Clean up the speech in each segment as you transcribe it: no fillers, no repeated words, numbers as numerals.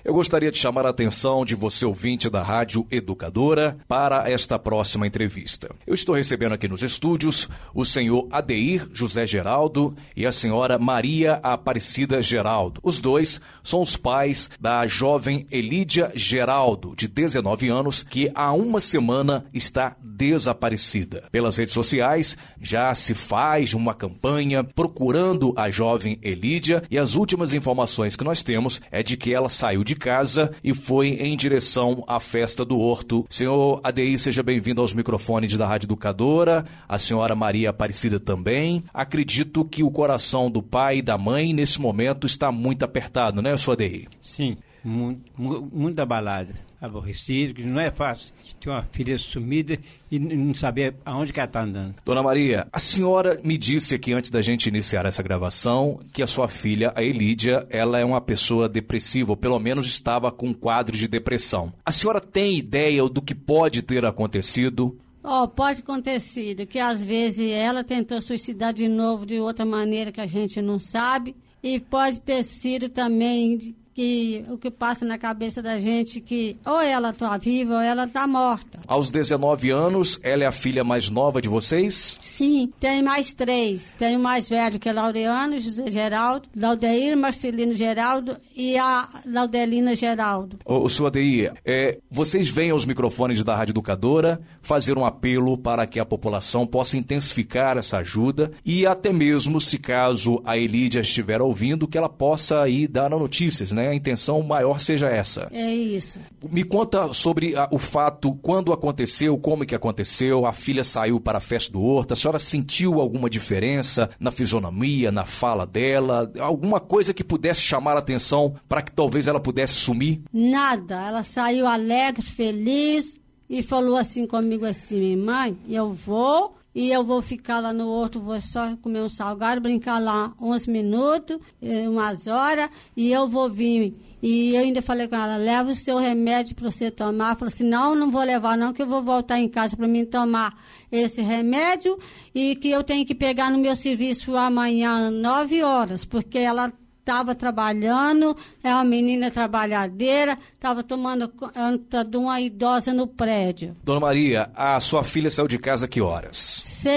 Eu gostaria de chamar a atenção de você, ouvinte da Rádio Educadora, para esta próxima entrevista. Eu estou recebendo aqui nos estúdios o senhor Adeir José Geraldo e a senhora Maria Aparecida Geraldo. Os dois são os pais da jovem Elídia Geraldo, de 19 anos, que há uma semana está desaparecida. Pelas redes sociais já se faz uma campanha procurando a jovem Elídia e as últimas informações que nós temos é de que ela saiu de casa e foi em direção à festa do Horto. Senhor Adeir, seja bem-vindo aos microfones da Rádio Educadora, a senhora Maria Aparecida também. Acredito que o coração do pai e da mãe nesse momento está muito apertado, né, senhor Adeir? Sim, muito abalado, aborrecido, que não é fácil ter uma filha sumida e não saber aonde que ela está andando. Dona Maria, a senhora me disse aqui antes da gente iniciar essa gravação que a sua filha, a Elídia, ela é uma pessoa depressiva, ou pelo menos estava com um quadro de depressão. A senhora tem ideia do que pode ter acontecido? Pode acontecer, que às vezes ela tentou suicidar de novo de outra maneira que a gente não sabe, e pode ter sido também que o que passa na cabeça da gente que ou ela está viva ou ela está morta. Aos 19 anos, ela é a filha mais nova de vocês? Sim, tem mais 3. Tem o mais velho, que é Laureano José Geraldo, Laudeir Marcelino Geraldo e a Laudelina Geraldo. O senhor Adeir, vocês vêm aos microfones da Rádio Educadora fazer um apelo para que a população possa intensificar essa ajuda e até mesmo, se caso a Elídia estiver ouvindo, que ela possa ir dar notícias, né? A intenção maior seja essa. É isso. Me conta sobre o fato, quando aconteceu, como que aconteceu, a filha saiu para a festa do Horto, a senhora sentiu alguma diferença na fisionomia, na fala dela, alguma coisa que pudesse chamar a atenção para que talvez ela pudesse sumir? Nada, ela saiu alegre, feliz e falou assim comigo assim: mãe, eu vou ficar lá no Horto, vou só comer um salgado, brincar lá uns minutos, umas horas, e eu vou vir. E eu ainda falei com ela: leva o seu remédio para você tomar. Ela falou assim: não vou levar não, que eu vou voltar em casa para mim tomar esse remédio e que eu tenho que pegar no meu serviço amanhã 9 horas, porque ela estava trabalhando, é uma menina trabalhadeira, estava tomando conta de uma idosa no prédio. Dona Maria, a sua filha saiu de casa a que horas?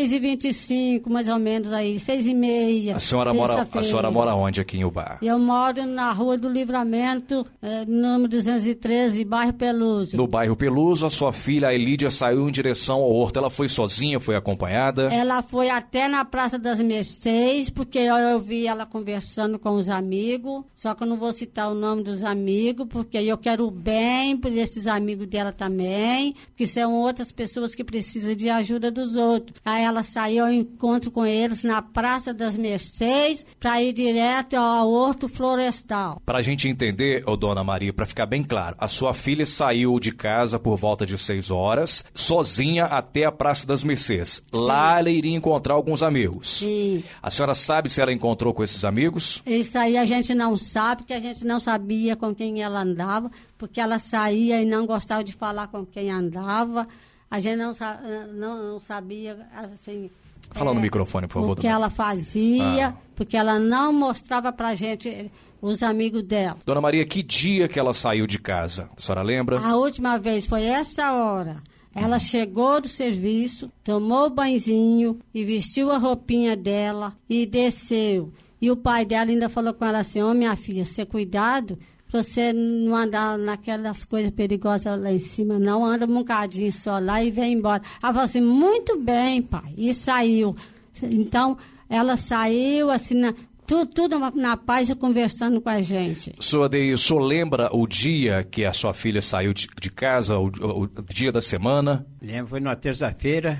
6h25, mais ou menos aí, 6h30. A senhora mora onde aqui em Ubá? Eu moro na Rua do Livramento, número 213, bairro Peluso. No bairro Peluso, a sua filha, a Elídia, saiu em direção ao Horto. Ela foi sozinha, foi acompanhada? Ela foi até na Praça das Mercês, porque eu vi ela conversando com os amigos, só que eu não vou citar o nome dos amigos, porque eu quero o bem por esses amigos dela também, porque são outras pessoas que precisam de ajuda dos outros. Aí ela saiu ao encontro com eles na Praça das Mercês para ir direto ao Horto Florestal. Para a gente entender, Dona Maria, para ficar bem claro, a sua filha saiu de casa por volta de 6 horas, sozinha até a Praça das Mercês. Sim. Lá ela iria encontrar alguns amigos. Sim. A senhora sabe se ela encontrou com esses amigos? Isso aí a gente não sabe, porque a gente não sabia com quem ela andava, porque ela saía e não gostava de falar com quem andava. A gente não sabia, assim... Fala no microfone, por favor. O que ela fazia, porque ela não mostrava pra gente os amigos dela. Dona Maria, que dia que ela saiu de casa? A senhora lembra? A última vez foi essa hora. Ela chegou do serviço, tomou o banhozinho e vestiu a roupinha dela e desceu. E o pai dela ainda falou com ela assim: minha filha, você cuidado pra você não andar naquelas coisas perigosas lá em cima, não. Anda um bocadinho só lá e vem embora. Ela falou assim: muito bem, pai. E saiu. Então, ela saiu assim, tudo na paz e conversando com a gente. Senhor Adeir, o senhor lembra o dia que a sua filha saiu de casa, o dia da semana? Lembro, foi numa terça-feira,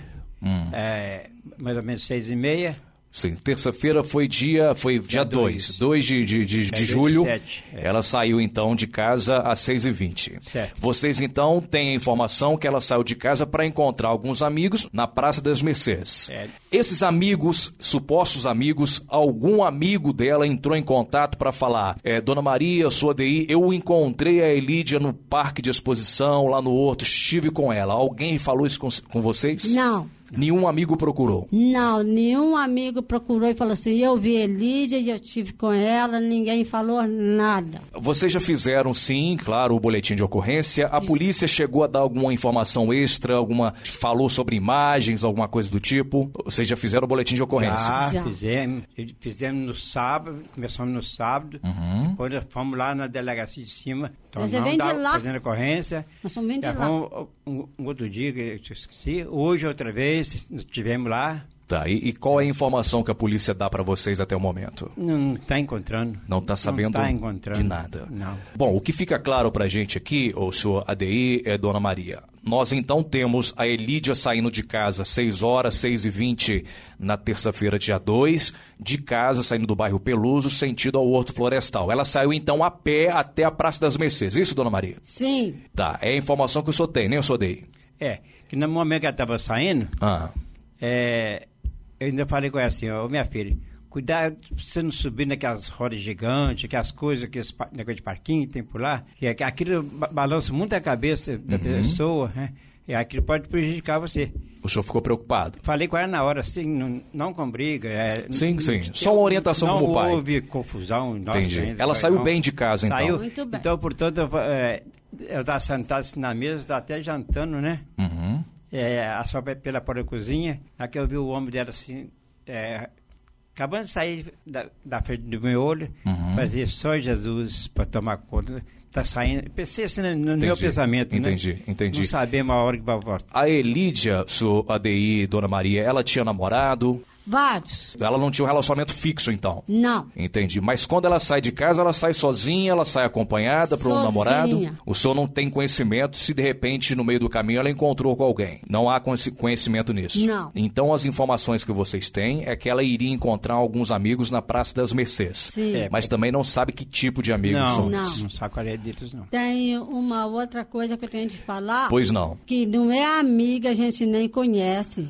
mais ou menos 6h30. Sim, terça-feira foi dia 2 de julho. 7, Ela saiu então de casa às 6h20. Certo. Vocês então têm a informação que ela saiu de casa para encontrar alguns amigos na Praça das Mercês. Certo. Esses amigos, supostos amigos, algum amigo dela entrou em contato para falar: Dona Maria, eu sou Adeir, eu encontrei a Elídia no parque de exposição lá no Horto, estive com ela. Alguém falou isso com vocês? Não. Nenhum amigo procurou? Não, nenhum amigo procurou e falou assim, eu vi Elídia e eu estive com ela, ninguém falou nada. Vocês já fizeram, sim, claro, o boletim de ocorrência. A polícia chegou a dar alguma informação extra, falou sobre imagens, alguma coisa do tipo? Vocês já fizeram o boletim de ocorrência? Já. Fizemos no sábado, começamos no sábado, depois fomos lá na delegacia de cima, fazendo ocorrência. Nós estamos vindo de lá. Um outro dia, que eu esqueci, hoje outra vez, estivemos lá. Tá, e qual é a informação que a polícia dá para vocês até o momento? Não está encontrando. Não está sabendo de nada? Não. Bom, o que fica claro para a gente aqui, o senhor ADI, é Dona Maria. Nós então temos a Elídia saindo de casa às 6h20 na terça-feira, dia 2, de casa, saindo do bairro Peluso, sentido ao Horto Florestal. Ela saiu então a pé até a Praça das Mercês, isso, Dona Maria? Sim. Tá, é a informação que o senhor tem, né, o senhor ADI? Que no momento que ela estava saindo, eu ainda falei com ela assim, minha filha, cuidado pra você não subir naquelas rodas gigantes, aquelas coisas, aqueles negócio de parquinho que tem por lá, que aquilo balança muito a cabeça da pessoa, né? E aquilo pode prejudicar você. O senhor ficou preocupado? Falei com ela na hora, assim, não com briga. Sim. Só uma orientação como pai. Não houve confusão. Entendi. Ela saiu bem de casa, então. Saiu. Muito bem. Então, portanto, ela estava sentada assim na mesa, estava até jantando, né? Só pela cozinha. Aqui eu vi o homem dela assim, acabando de sair da frente do meu olho, fazia só Jesus para tomar conta. Está saindo. Pensei assim no meu pensamento, Entendi. Não sabemos a hora que vai voltar. A Elídia, senhor ADI, Dona Maria, ela tinha namorado? Vários. Ela não tinha um relacionamento fixo, então? Não. Entendi. Mas quando ela sai de casa, ela sai sozinha, ela sai acompanhada por um namorado? O senhor não tem conhecimento se, de repente, no meio do caminho, ela encontrou com alguém? Não há conhecimento nisso? Não. Então, as informações que vocês têm é que ela iria encontrar alguns amigos na Praça das Mercês. Sim. Mas também não sabe que tipo de amigos são. Não sabe qual é deles, não. Tem uma outra coisa que eu tenho de falar. Pois não. Que não é amiga, a gente nem conhece.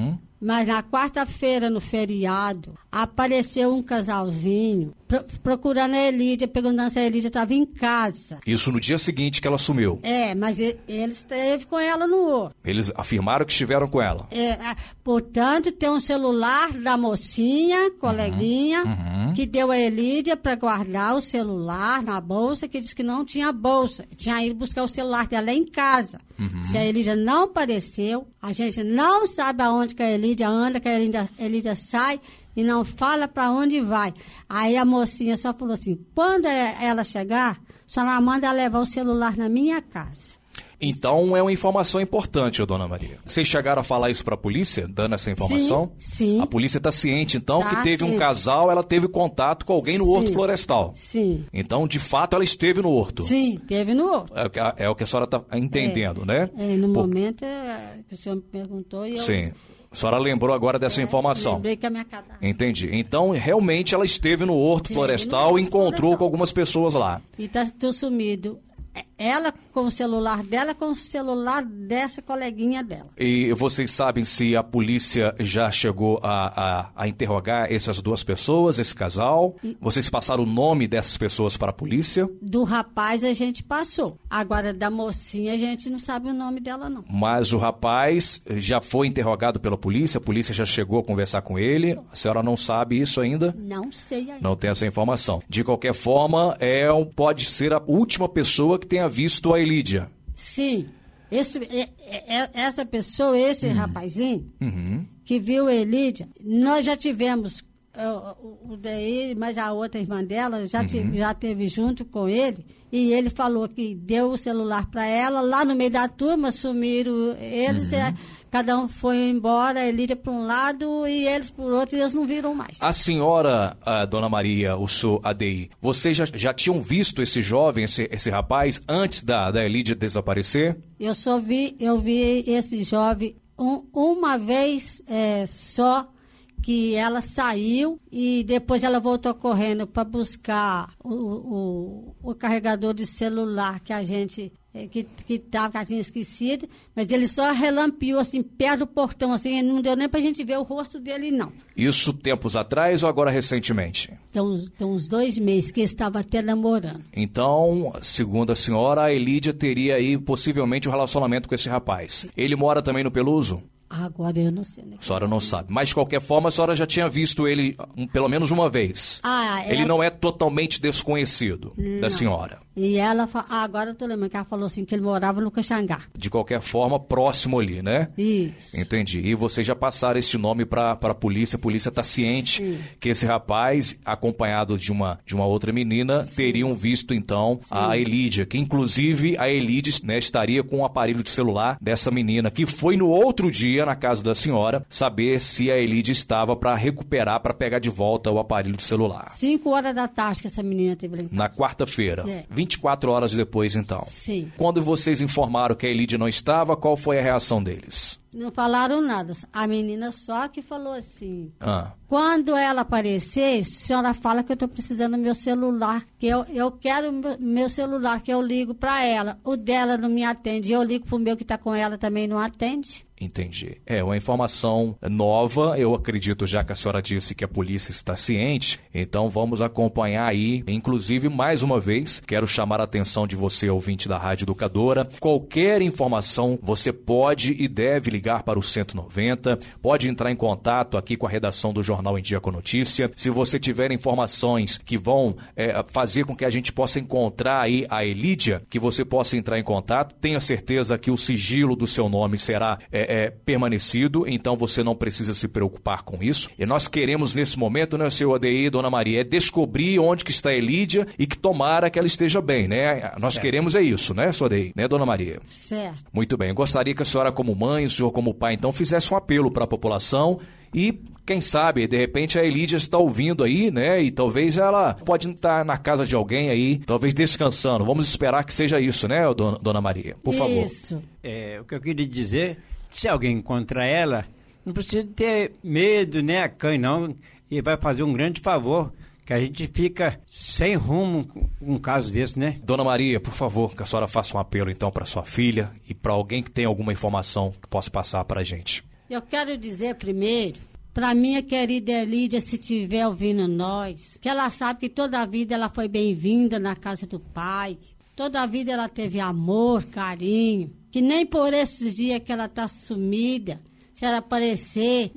Mas na quarta-feira, no feriado, apareceu um casalzinho procurando a Elídia, perguntando se a Elídia estava em casa. Isso no dia seguinte que ela sumiu? Mas ele esteve com ela no Horto. Eles afirmaram que estiveram com ela? Portanto, tem um celular da mocinha, coleguinha, que deu a Elídia para guardar o celular na bolsa, que disse que não tinha bolsa. Tinha ido buscar o celular dela em casa. Se a Elídia não apareceu, a gente não sabe aonde que a Elídia anda, que a Elídia sai e não fala para onde vai. Aí a mocinha só falou assim, quando ela chegar, só não manda ela levar o celular na minha casa. Então é uma informação importante, Dona Maria. Vocês chegaram a falar isso para a polícia, dando essa informação? Sim. A polícia está ciente, então, que teve um casal, ela teve contato com alguém no Horto Florestal. Sim. Então, de fato, ela esteve no Horto. Sim, esteve no Horto. É o que a senhora está entendendo, né? No momento que o senhor me perguntou e eu... Sim. A senhora lembrou agora dessa informação. Lembrei que a minha casa... Entendi. Então, realmente, ela esteve no Horto Florestal e encontrou com algumas pessoas lá. E está sumido. Ela com o celular dela, com o celular dessa coleguinha dela. E vocês sabem se a polícia já chegou a interrogar essas duas pessoas, esse casal? Vocês passaram o nome dessas pessoas para a polícia? Do rapaz a gente passou. Agora, da mocinha, a gente não sabe o nome dela, não. Mas o rapaz já foi interrogado pela polícia? A polícia já chegou a conversar com ele? A senhora não sabe isso ainda? Não sei ainda. Não tem essa informação. De qualquer forma, pode ser a última pessoa que tenha visto a Elídia. Sim. Essa pessoa, esse rapazinho, que viu a Elídia, nós já tivemos o daí, mas a outra irmã dela já teve junto com ele, e ele falou que deu o celular para ela, lá no meio da turma, sumiram eles, cada um foi embora, a Elídia para um lado e eles por outro, e eles não viram mais. A senhora, Dona Maria, o senhor ADI, vocês já tinham visto esse jovem, esse rapaz, antes da Elídia desaparecer? Eu vi esse jovem uma vez só, que ela saiu e depois ela voltou correndo para buscar o carregador de celular que a gente que tinha esquecido, mas ele só relampeou assim perto do portão, assim, não deu nem para a gente ver o rosto dele, não. Isso tempos atrás ou agora recentemente? Tem uns 2 meses que ele estava até namorando. Então, segundo a senhora, a Elídia teria aí possivelmente um relacionamento com esse rapaz. Ele mora também no Peluso? Agora eu não sei. Né? A senhora não sabe. Mas, de qualquer forma, a senhora já tinha visto ele pelo menos uma vez. Ele não é totalmente desconhecido da senhora. E ela, agora eu tô lembrando que ela falou assim, que ele morava no Caxangá. De qualquer forma, próximo ali, né? Isso. Entendi. E vocês já passaram esse nome para a polícia está ciente que esse rapaz, acompanhado de uma outra menina, teriam visto, então, a Elídia, que inclusive a Elídia, né, estaria com o aparelho de celular dessa menina, que foi no outro dia na casa da senhora, saber se a Elídia estava para recuperar, para pegar de volta o aparelho de celular. 5 horas da tarde que essa menina teve lá em casa. Na quarta-feira. 24 horas depois, então. Sim. Quando vocês informaram que a Elídia não estava, qual foi a reação deles? Não falaram nada. A menina só que falou assim, quando ela aparecer, a senhora fala que eu estou precisando do meu celular, que eu quero meu celular, que eu ligo para ela. O dela não me atende, eu ligo para o meu que está com ela também não atende. Entendi. É uma informação nova, eu acredito, já que a senhora disse que a polícia está ciente, então vamos acompanhar aí, inclusive, mais uma vez, quero chamar a atenção de você, ouvinte da Rádio Educadora, qualquer informação, você pode e deve ligar para o 190, pode entrar em contato aqui com a redação do Jornal em Dia com Notícia, se você tiver informações que vão fazer com que a gente possa encontrar aí a Elídia, que você possa entrar em contato, tenha certeza que o sigilo do seu nome será permanecido, então você não precisa se preocupar com isso. E nós queremos nesse momento, né, seu ADI, Dona Maria, descobrir onde que está a Elídia e que tomara que ela esteja bem, né? Nós queremos isso, né, seu ADI, né, Dona Maria? Certo. Muito bem, eu gostaria que a senhora como mãe, o senhor como pai, então, fizesse um apelo para a população e, quem sabe, de repente a Elídia está ouvindo aí, né? E talvez ela pode estar na casa de alguém aí, talvez descansando. Vamos esperar que seja isso, né, Dona Maria? Por favor. Isso. O que eu queria dizer, se alguém encontrar ela, não precisa ter medo, né, a cãe, não, e vai fazer um grande favor, que a gente fica sem rumo com um caso desse, né? Dona Maria, por favor, que a senhora faça um apelo, então, para sua filha e para alguém que tenha alguma informação que possa passar para a gente. Eu quero dizer primeiro, para minha querida Elídia, se estiver ouvindo nós, que ela sabe que toda a vida ela foi bem-vinda na casa do pai, toda a vida ela teve amor, carinho, que nem por esses dias que ela está sumida, se ela aparecer,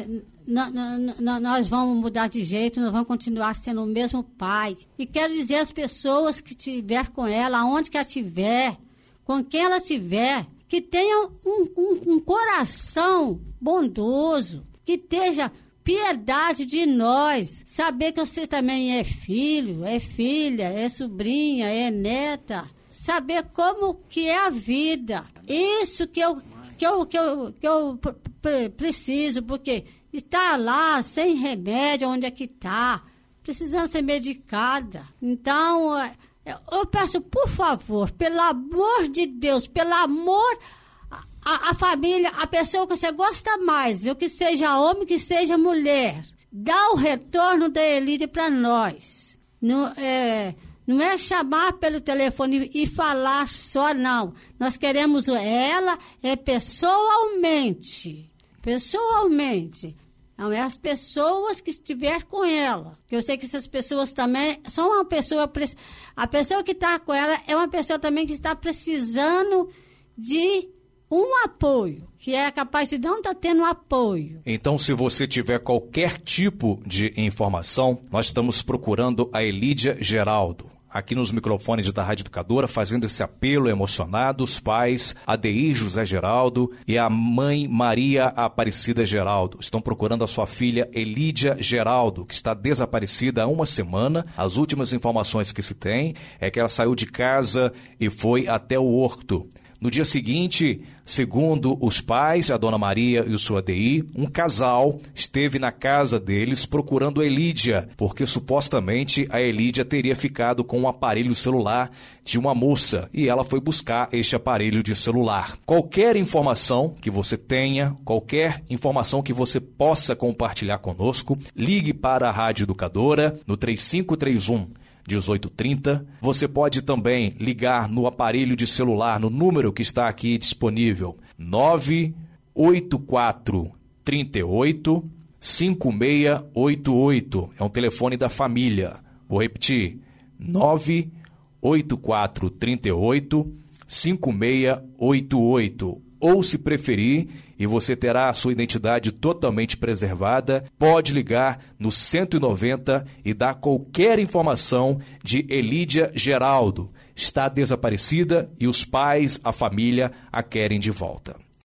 nós vamos mudar de jeito, nós vamos continuar sendo o mesmo pai. E quero dizer às pessoas que estiver com ela, aonde que ela estiver, com quem ela estiver, que tenha um coração bondoso, que tenha piedade de nós, saber que você também é filho, é filha, é sobrinha, é neta, saber como que é a vida. Isso que eu preciso, porque está lá sem remédio, onde é que está, precisando ser medicada. Então, eu peço, por favor, pelo amor de Deus, pelo amor a família, a pessoa que você gosta mais, eu que seja homem, que seja mulher, dá o retorno da Elídia para nós. Não é chamar pelo telefone e falar só, não. Nós queremos ela pessoalmente. Pessoalmente. Não é as pessoas que estiver com ela. Que eu sei que essas pessoas também são uma pessoa... A pessoa que está com ela é uma pessoa também que está precisando de um apoio, que é capaz de não estar tendo apoio. Então, se você tiver qualquer tipo de informação, nós estamos procurando a Elídia Geraldo. Aqui nos microfones da Rádio Educadora, fazendo esse apelo emocionado, os pais, Adeir José Geraldo e a mãe Maria Aparecida Geraldo. Estão procurando a sua filha Elídia Geraldo, que está desaparecida há uma semana. As últimas informações que se tem é que ela saiu de casa e foi até o Horto. No dia seguinte, segundo os pais, a Dona Maria e o seu ADI, um casal esteve na casa deles procurando a Elídia, porque supostamente a Elídia teria ficado com um aparelho celular de uma moça e ela foi buscar este aparelho de celular. Qualquer informação que você tenha, qualquer informação que você possa compartilhar conosco, ligue para a Rádio Educadora no 3531-1830. Você pode também ligar no aparelho de celular, no número que está aqui disponível, 98438-5688. É um telefone da família. Vou repetir, 98438-5688. ou, se preferir, e você terá a sua identidade totalmente preservada, pode ligar no 190 e dar qualquer informação de Elídia Geraldo. Está desaparecida e os pais, a família, a querem de volta.